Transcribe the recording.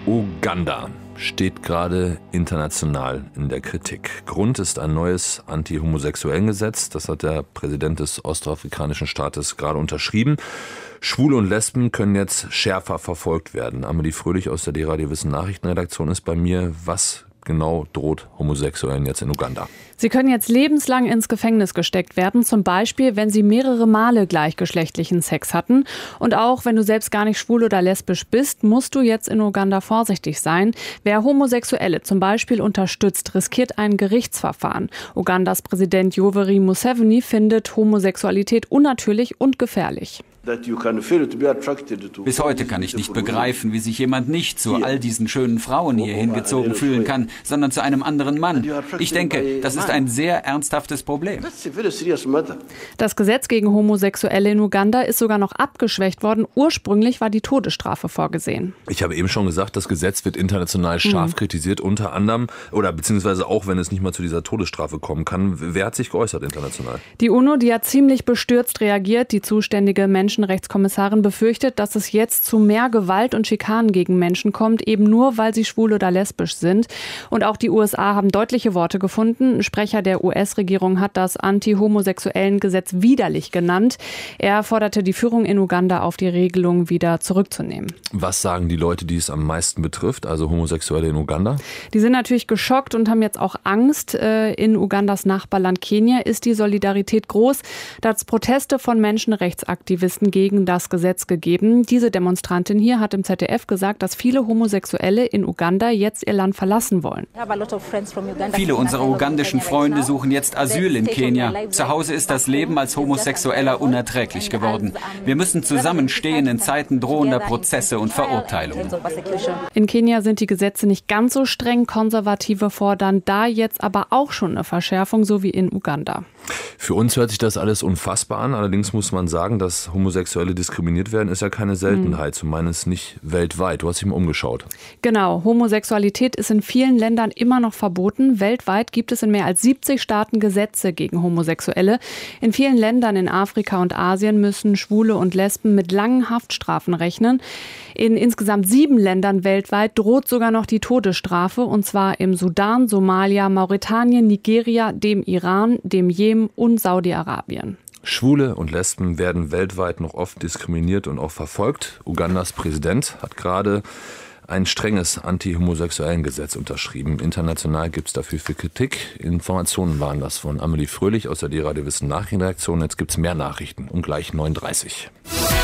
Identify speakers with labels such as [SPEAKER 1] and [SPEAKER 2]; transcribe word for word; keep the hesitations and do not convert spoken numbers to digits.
[SPEAKER 1] Uganda steht gerade international in der Kritik. Grund ist ein neues Anti-Homosexuellen-Gesetz. Das hat der Präsident des ostafrikanischen Staates gerade unterschrieben. Schwule und Lesben können jetzt schärfer verfolgt werden. Amelie Fröhlich aus der D-Radio Wissen Nachrichtenredaktion ist bei mir. Was genau droht Homosexuellen jetzt in Uganda?
[SPEAKER 2] Sie können jetzt lebenslang ins Gefängnis gesteckt werden, zum Beispiel, wenn sie mehrere Male gleichgeschlechtlichen Sex hatten. Und auch wenn du selbst gar nicht schwul oder lesbisch bist, musst du jetzt in Uganda vorsichtig sein. Wer Homosexuelle zum Beispiel unterstützt, riskiert ein Gerichtsverfahren. Ugandas Präsident Yoweri Museveni findet Homosexualität unnatürlich und gefährlich.
[SPEAKER 3] Bis heute kann ich nicht begreifen, wie sich jemand nicht zu all diesen schönen Frauen hier hingezogen fühlen kann, sondern zu einem anderen Mann. Ich denke, das ist ein sehr ernsthaftes Problem.
[SPEAKER 2] Das Gesetz gegen Homosexuelle in Uganda ist sogar noch abgeschwächt worden. Ursprünglich war die Todesstrafe vorgesehen.
[SPEAKER 1] Ich habe eben schon gesagt, das Gesetz wird international scharf mhm. kritisiert, unter anderem, oder beziehungsweise auch, wenn es nicht mal zu dieser Todesstrafe kommen kann. Wer hat sich geäußert international?
[SPEAKER 2] Die UNO, die hat ziemlich bestürzt reagiert. Die zuständige Menschenrechtskommissarin befürchtet, dass es jetzt zu mehr Gewalt und Schikanen gegen Menschen kommt, eben nur, weil sie schwul oder lesbisch sind. Und auch die U S A haben deutliche Worte gefunden. Ein Sprecher der U S-Regierung hat das Anti-Homosexuellen-Gesetz widerlich genannt. Er forderte die Führung in Uganda auf, die Regelung wieder zurückzunehmen.
[SPEAKER 1] Was sagen die Leute, die es am meisten betrifft, also Homosexuelle in Uganda?
[SPEAKER 2] Die sind natürlich geschockt und haben jetzt auch Angst. In Ugandas Nachbarland Kenia ist die Solidarität groß. Da hat es Proteste von Menschenrechtsaktivisten gegen das Gesetz gegeben. Diese Demonstrantin hier hat im Z D F gesagt, dass viele Homosexuelle in Uganda jetzt ihr Land verlassen wollen.
[SPEAKER 3] Viele unserer ugandischen Freunde suchen jetzt Asyl in Kenia. Zu Hause ist das Leben als Homosexueller unerträglich geworden. Wir müssen zusammenstehen in Zeiten drohender Prozesse und Verurteilungen.
[SPEAKER 2] In Kenia sind die Gesetze nicht ganz so streng. Konservative fordern da jetzt aber auch schon eine Verschärfung, so wie in Uganda.
[SPEAKER 1] Für uns hört sich das alles unfassbar an. Allerdings muss man sagen, dass Homosexuelle diskriminiert werden, ist ja keine Seltenheit, zumindest nicht weltweit. Du hast dich mal umgeschaut.
[SPEAKER 2] Genau, Homosexualität ist in vielen Ländern immer noch verboten. Weltweit gibt es in mehr als siebzig Staaten Gesetze gegen Homosexuelle. In vielen Ländern in Afrika und Asien müssen Schwule und Lesben mit langen Haftstrafen rechnen. In insgesamt sieben Ländern weltweit droht sogar noch die Todesstrafe, und zwar im Sudan, Somalia, Mauretanien, Nigeria, dem Iran, dem Jemen und Saudi-Arabien.
[SPEAKER 1] Schwule und Lesben werden weltweit noch oft diskriminiert und auch verfolgt. Ugandas Präsident hat gerade ein strenges Anti-Homosexuellen-Gesetz unterschrieben. International gibt es dafür viel Kritik. Informationen waren das von Amelie Fröhlich aus der D-Radio Wissen Nachrichtenredaktion. Jetzt gibt es mehr Nachrichten um gleich neun Uhr dreißig.